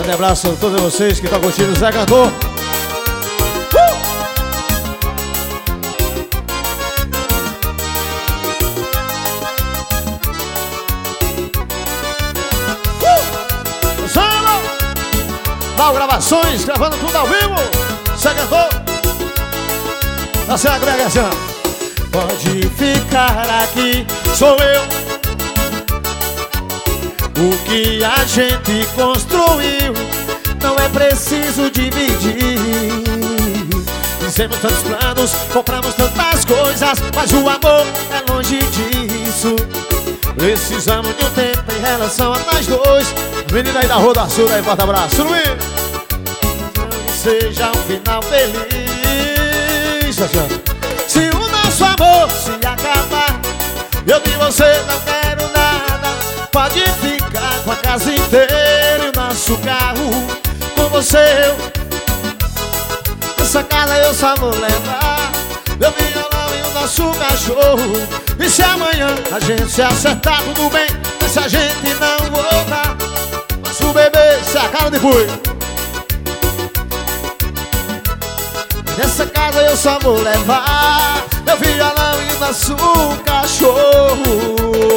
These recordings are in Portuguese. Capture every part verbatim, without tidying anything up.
Um abraço a todos vocês que estão curtindo o Zé Cantor. Uh! Uh! Samba! Val Gravações, gravando tudo ao vivo. Zé Cantor. Tá certo, agregação. Pode ficar aqui, sou eu. O que a gente construiu não é preciso dividir. Fizemos tantos planos, compramos tantas coisas, mas o amor é longe disso. Precisamos de um tempo em relação a nós dois. Menina aí da Roda Sul, aí, forte abraço, Luiz. Seja um final feliz. Se o nosso amor se acabar, eu de você não quero nada. Pode ficar com a casa inteira e o nosso carro. Com você eu, essa casa eu só vou levar meu violão e o nosso cachorro. E se amanhã a gente se acertar, tudo bem. Mas se a gente não voltar, nosso bebê se a cara de boi. Nessa casa eu só vou levar meu violão e o nosso cachorro.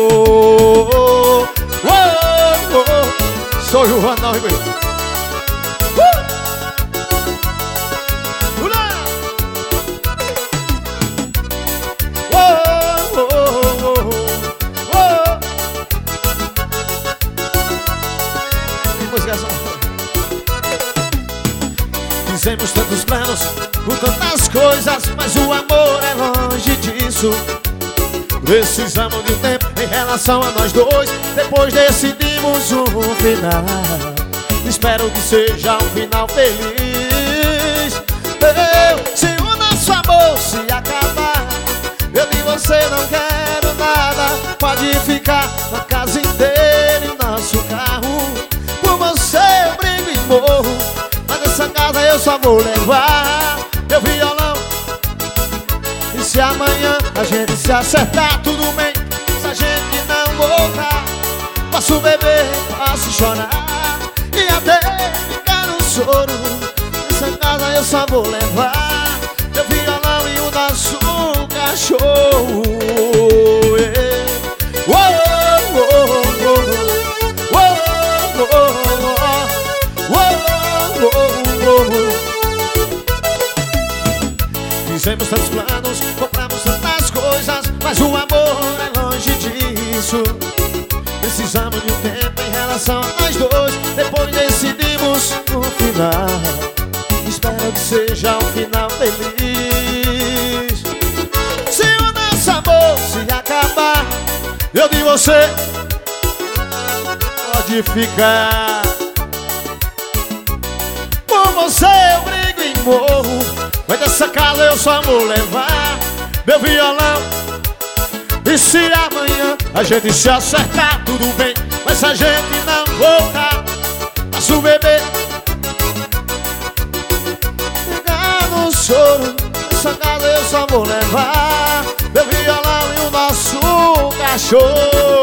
Oh, oh, oh. Sou o João não, Ribeiro. Uh! Oh, oh, oh, oh, oh. Que música é essa? Fizemos tantos planos por tantas coisas, mas o amor é longe disso. Precisamos de um tempo em relação a nós dois. Depois decidimos um final. Espero que seja um final feliz. Eu, se o nosso amor se acabar, eu de você não quero nada. Pode ficar na casa inteira e o nosso carro. Por você eu brigo e morro, mas nessa casa eu só vou levar meu violão. E se amanhã a gente se acertar, tudo bem. Se a gente não voltar, posso beber, posso chorar e até ficar no choro. Nessa casa eu só vou levar meu violão e o nosso cachorro. Oh, oh, oh, oh, oh, oh, oh, oh. Fizemos tantos planos, compramos tantas coisas, mas o amor é longe disso. Precisamos de um tempo em relação a nós dois. Depois decidimos um final. Espero que seja um final feliz. Se o nosso amor se acabar, eu de você pode ficar. Por você eu brigo e morro, mas dessa casa eu só vou levar meu violão. E se amanhã a gente se acertar, tudo bem. Mas se a gente não voltar, posso beber, ficar no choro. Nessa casa eu só vou levar meu violão e o nosso cachorro.